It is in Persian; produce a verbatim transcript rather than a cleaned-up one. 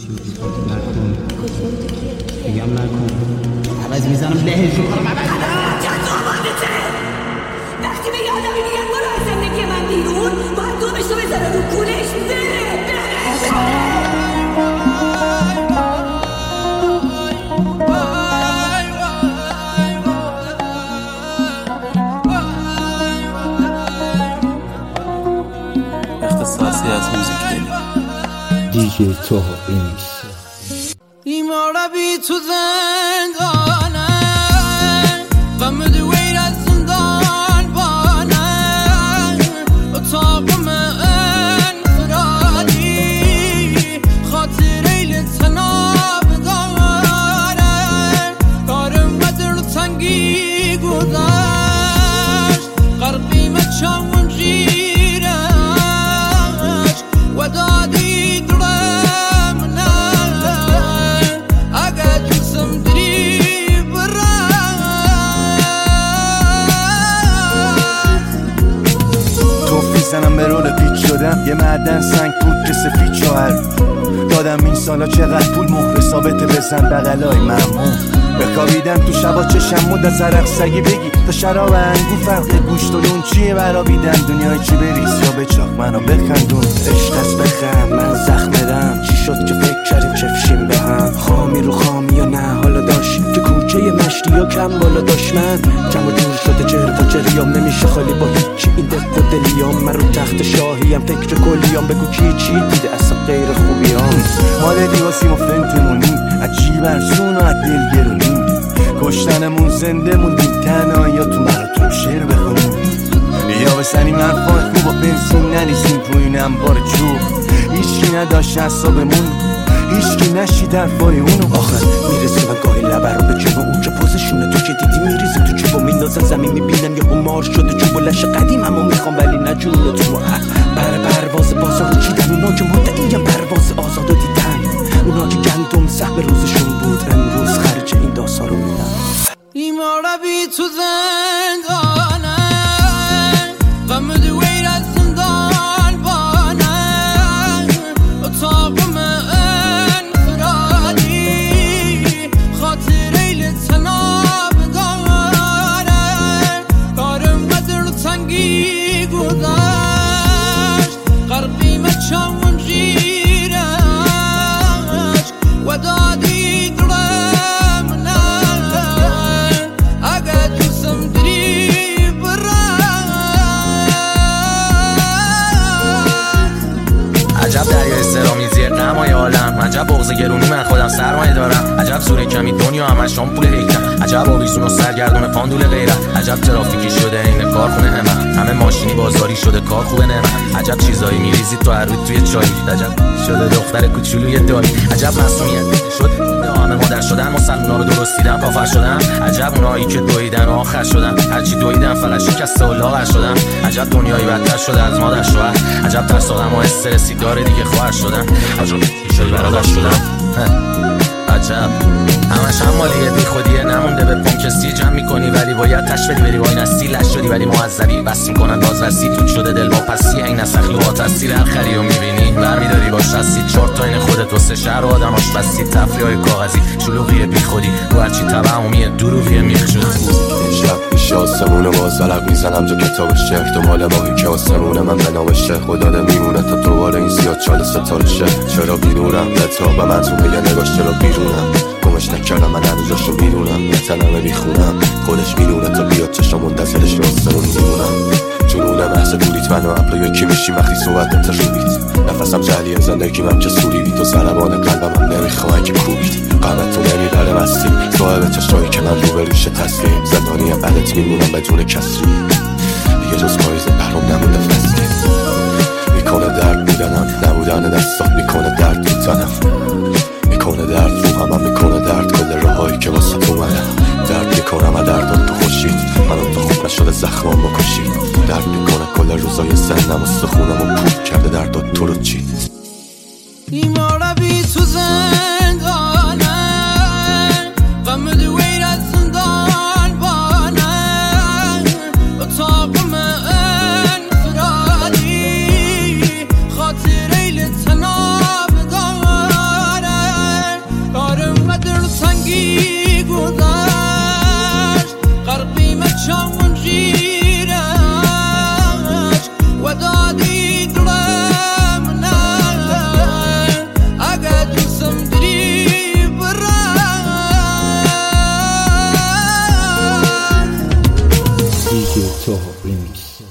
نکن میگم نکن عوض میزنم لهشو وقتی به یادم میگم برو از زندگی من بیرون باید دومش رو بذاره رو کولش بره بره اختصاصی از موزیک دلی دیجی تو ریمیکس ایمارا بی تو زندانه غم دویر از زندان بانه اتاق من فرادی خاطر ایل تناب داره کارم قدر تنگی گذشت غرقی مچاون جیرش و دادی درم اگه جسم دری زنم به رول پیچ شدم یه معدن سنگ بود که سفید شوهر دادم این سالا چقدر پول مهر ثابته بزن بغلای ممنون بکاویدم تو شبا چشم مود از عرق سگی بگی تا شراب انگور فرق گوشت و نون چیه برابیدم دنیای چی بریز یا به چاق منو بخندون عشق از بخم من زخمدم چی شد که فکر کردیم چفشیم به هم خامی رو خامی یا نه حالا داشت که کوچه مشتی یا کم بالا داشت من جمع جور شده جرف و جریام نمیشه خالی با هیچی این دق و دلیام من رو تخت شاهیم فکر کلیام بگو کی چی دیده اصلا غیر خوبیام مال دیواسیم و فنتمونیم عجیب ارسون و عدل گرونیم کشتنمون زنده موندیم تنها یا تو مراتون شعر بخونیم یا بسنیم حرفان خوب و بنزین نریزیم تو این انبار چوب هیچکی نداشت حسابمون هیچکی نشید حرفای اونو آخر میرسیم و گاهی لبر رو به جنو اون که پوزشونه تو که دیدی میریزیم تو چوب و میندازن زمین میبینم یا همار شده چوب و لش قدیم اما میخوام ولی نجون تو بر پرواز بازار رو چیدن اونا که مدعیم پرواز آزاد رو دیدن اونا که گندم سهم روزشون بود امروز خرج این داسا رو میدن ایمارا بی تو زندانه غم دویر از زندان بانه اتاق من فرادی خاطر ایل تناب داره کارم قدر تنگی گذشت غرقی مچاون جیرش و دادی درم نه اگه جسم دری عجب دریای سرامیزیه نمای عالم عجب بغض گرونی من خودم سرمایه دارم عجب سوره کمی دنیا همش آمپول هیکل عجب آویزون و سرگردون پاندول غیرت عجب ترافیکی شده این کارخونه همه همه ماشینی بازاری شده کار خوبه نمه عجب چیزایی میریزید تو هر روز توی چای عجب شده دختر کوچولوی داری عجب معصومیت شد همه مادر شدن مسلمونا رو درست دیدم کافر شدم عجب اونایی که دویدن آخر شدن هرچی دویدن فقط شکسته و لاغر شدم عجب دنیایی بدتر شده از مادر شوهر عجب ترسادم و استرسی داره دیگه خواهر شدن عجب شدی برادر شدم عجب همش هم مالیه بی خودیه نمونده به پون کسی جمع میکنی ولی باید تشبری بری وای نستی لش شدی ولی معذبی بس میکنن بازرسی توت شده دل با پسی این نسخی و تاثیر هر خری رو میبینی برمیداری باش هستی چهار تا این خودت و سه شهر و آدم هاش بستی تفریح های کاغذی شلوغی بی خودی و هرچی تبعومیه دروغی میخ شد شب پیش آسمونه باز علق میزنم جو کتاب شهر دنبال ماهی که آسمونه من به نوشه خدا ده میمونه تا دوباره این سیاه چال ستاره شه چرا بیرونم لطا به من تو میگه نگاش چرا بیرونم گمش نکردم من هنوزاشو میدونم نتنمه میخونم خودش میدونه تا بیاد چشم منتظرش رو آسمون میمونم جنونه محض دوریت من و عبلا یکی میشیم وقتی صحبت نتشوید نفسم جلیه زندگیم که سوری بید و زربان قلبم هم نمیخواه که کوبید قامت تو نمیبره مستی صاحب چشایی که من رو به ریشه تسلیم زندانی بلت میمونم بدون کسری دیگه جز پاییز برام نمونده فصلی میکنه درد میدنم نبودن دستات میکنه درد میزنم میکنه درد رو همم میکنه درد کل راهایی که واسه تو منم درد میکنم و دردات تو خوشید منم تو خوب نشده زخمام بکشید درد میکنه کل روزای سنم و سخونم و پود کرده دردات تو رو چید ایمارا بی تو زندانه غم دویر از زندان بانه اتاق من فرادی خاطر ایل تناب داره توها ریمیکس.